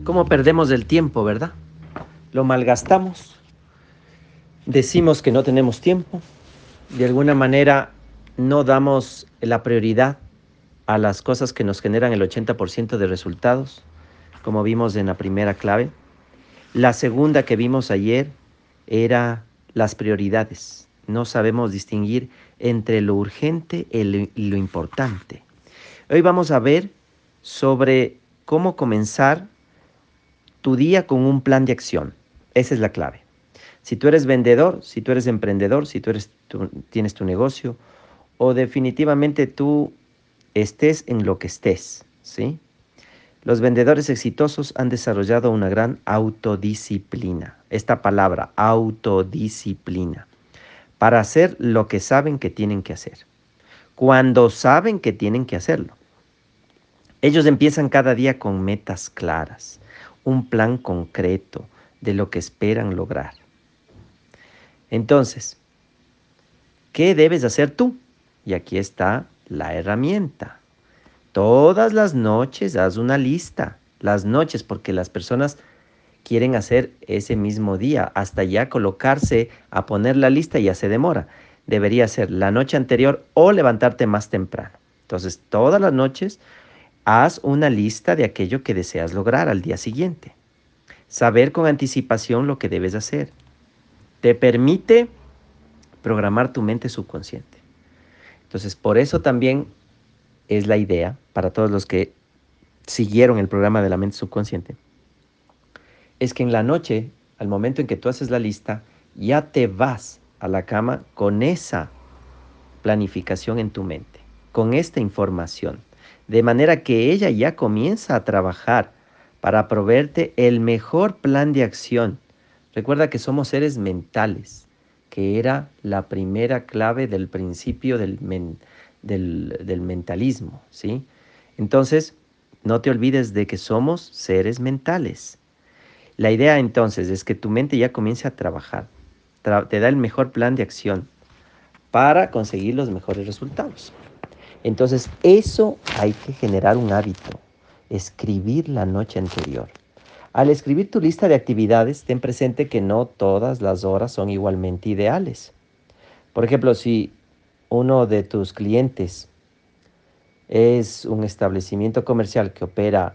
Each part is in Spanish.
¿Cómo perdemos el tiempo, verdad? Lo malgastamos, decimos que no tenemos tiempo, de alguna manera no damos la prioridad a las cosas que nos generan el 80% de resultados, como vimos en la primera clave. La segunda que vimos ayer era las prioridades. No sabemos distinguir entre lo urgente y lo importante. Hoy vamos a ver sobre cómo comenzar tu día con un plan de acción. Esa es la clave. Si tú eres vendedor, si tú eres emprendedor, si tienes tu negocio o definitivamente tú estés en lo que estés, ¿sí? Los vendedores exitosos han desarrollado una gran autodisciplina. Esta palabra, autodisciplina, para hacer lo que saben que tienen que hacer, cuando saben que tienen que hacerlo. Ellos empiezan cada día con metas claras, un plan concreto de lo que esperan lograr. Entonces, ¿qué debes hacer tú? Y aquí está la herramienta. Todas las noches haz una lista. Las noches, porque las personas quieren hacer ese mismo día. Hasta ya colocarse a poner la lista ya se demora. Debería ser la noche anterior o levantarte más temprano. Entonces, todas las noches haz una lista de aquello que deseas lograr al día siguiente. Saber con anticipación lo que debes hacer te permite programar tu mente subconsciente. Entonces, por eso también es la idea para todos los que siguieron el programa de la mente subconsciente, es que en la noche, al momento en que tú haces la lista, ya te vas a la cama con esa planificación en tu mente, con esta información, de manera que ella ya comienza a trabajar para proveerte el mejor plan de acción. Recuerda que somos seres mentales, que era la primera clave del principio del mentalismo, ¿sí? Entonces, no te olvides de que somos seres mentales. La idea entonces es que tu mente ya comience a trabajar, te da el mejor plan de acción para conseguir los mejores resultados. Entonces, eso hay que generar un hábito, escribir la noche anterior. Al escribir tu lista de actividades, ten presente que no todas las horas son igualmente ideales. Por ejemplo, si uno de tus clientes es un establecimiento comercial que opera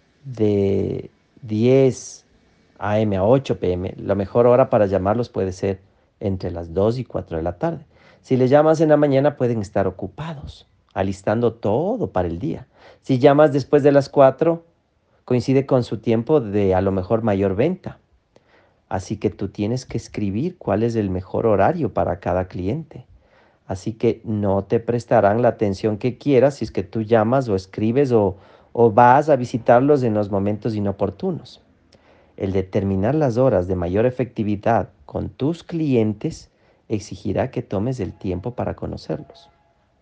de 10 a.m. a 8 p.m., la mejor hora para llamarlos puede ser entre las 2 y 4 de la tarde. Si les llamas en la mañana pueden estar ocupados, alistando todo para el día. Si llamas después de las 4, coincide con su tiempo de a lo mejor mayor venta. Así que tú tienes que escribir cuál es el mejor horario para cada cliente. Así que no te prestarán la atención que quieras si es que tú llamas o escribes o vas a visitarlos en los momentos inoportunos. El determinar las horas de mayor efectividad con tus clientes exigirá que tomes el tiempo para conocerlos.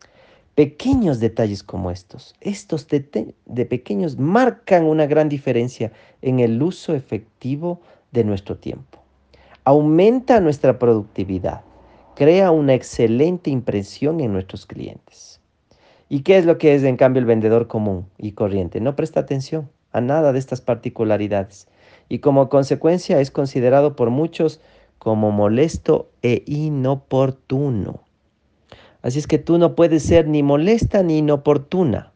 Pequeños detalles como estos de pequeños marcan una gran diferencia en el uso efectivo de nuestro tiempo. Aumenta nuestra productividad, crea una excelente impresión en nuestros clientes. ¿Y qué es lo que es en cambio el vendedor común y corriente? No presta atención a nada de estas particularidades y como consecuencia es considerado por muchos como molesto e inoportuno. Así es que tú no puedes ser ni molesta ni inoportuna.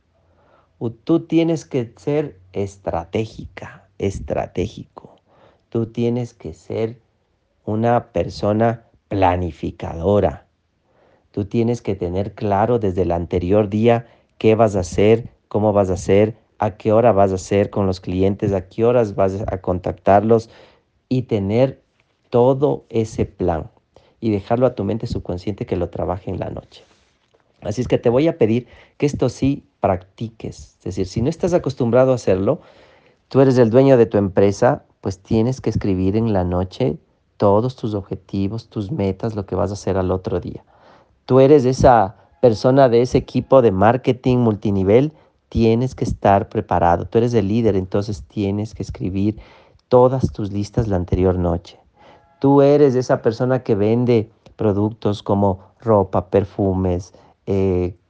Tú tienes que ser estratégica, estratégico. Tú tienes que ser una persona planificadora. Tú tienes que tener claro desde el anterior día qué vas a hacer, cómo vas a hacer, a qué hora vas a hacer con los clientes, a qué horas vas a contactarlos y tener todo ese plan y dejarlo a tu mente subconsciente que lo trabaje en la noche. Así es que te voy a pedir que esto sí practiques. Es decir, si no estás acostumbrado a hacerlo, tú eres el dueño de tu empresa, pues tienes que escribir en la noche todos tus objetivos, tus metas, lo que vas a hacer al otro día. Tú eres esa persona de ese equipo de marketing multinivel, tienes que estar preparado. Tú eres el líder, entonces tienes que escribir todas tus listas la anterior noche. Tú eres esa persona que vende productos como ropa, perfumes,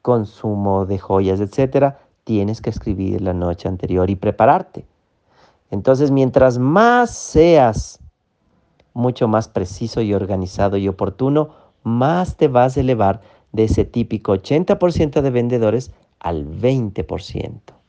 consumo de joyas, etcétera. Tienes que escribir la noche anterior y prepararte. Entonces, mientras más seas mucho más preciso y organizado y oportuno, más te vas a elevar de ese típico 80% de vendedores al 20%.